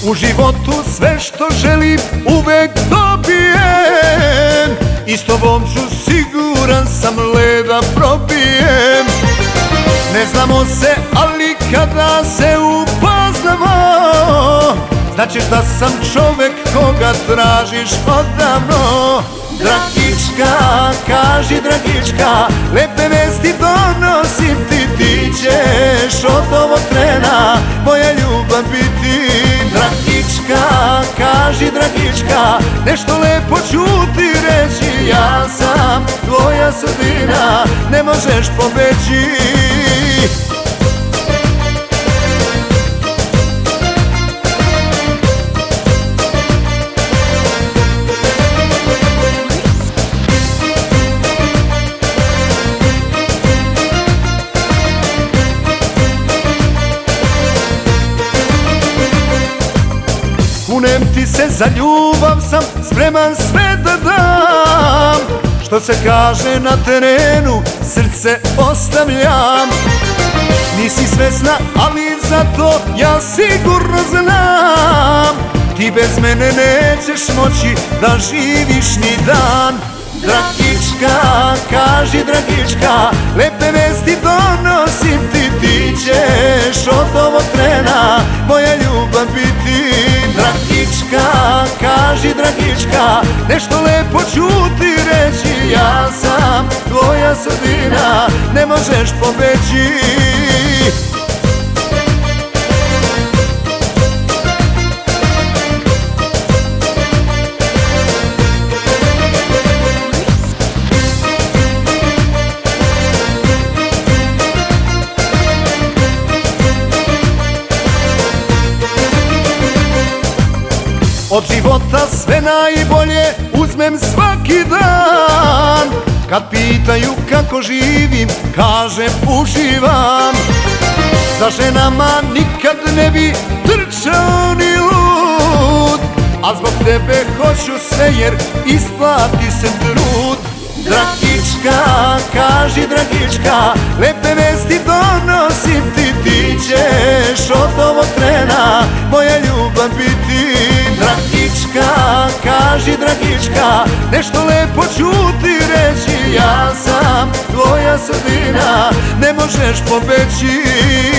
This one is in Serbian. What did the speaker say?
U životu sve što želim uvek dobijem, i s tobom ću siguran sam leda probijem. Ne znamo se, ali kada se upoznamo, značiš da sam čovek koga tražiš odavno. Dragička, kaži Dragička, lepe vesti donosim ti. Ti ćeš od ovog trena moja ljubav biti. Dragička, kaži Dragička, nešto lepo ću ti reći. Ja sam tvoja sudbina, ne možeš pobeći. Kunem ti se, za ljubav sam spreman sve da dam. Što se kaže na terenu, srce ostavljam. Nisi svesna, ali zato ja sigurno znam. Ti bez mene nećeš moći da živiš ni dan. Dragička, kaži Dragička, lepe vesti donosim ti. Ti ćeš od ovog trena moja ljubav biti. Dragička, kaži Dragička, nešto lepo ću ti reći. Ja sam tvoja sudbina, ne možeš pobeći. Od života sve najbolje uzmem svaki dan. Kad pitaju kako živim, kažem uživam. Za ženama nikad ne bi trčao ni lud, a zbog tebe hoću sve jer isplati se trud. Dragička, kaži Dragička, lepe vesti donosim ti. Ti ćeš od ovog trena moja ljubav biti. Dragička, kaži Dragička, nešto lepo ću ti reći. Ja sam tvoja sudbina, ne možeš pobeći.